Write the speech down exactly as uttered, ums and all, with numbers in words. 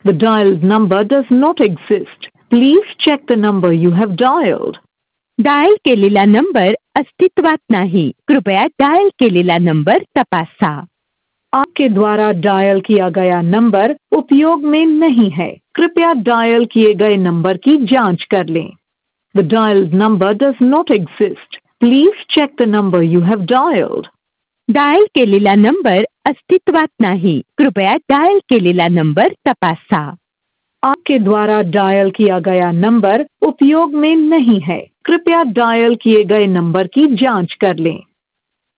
The dialed number does not exist. Please check the number you have dialed. Dial केलेला number अस्तित्वात नाही, कृपया dial केलेला number तपासा. आपके द्वारा डायल किया गया नंबर उपयोग में नहीं है, कृपया डायल किए गए नंबर की जांच कर लें. The dialed number does not exist. Please check the number you have dialed. Dial केलेला नंबर अस्तित्वात नाही, कृपया डायल केलेला नंबर तपासा. आपके द्वारा डायल किया गया नंबर उपयोग में नहीं है, कृपया डायल किए गए नंबर की जांच कर लें.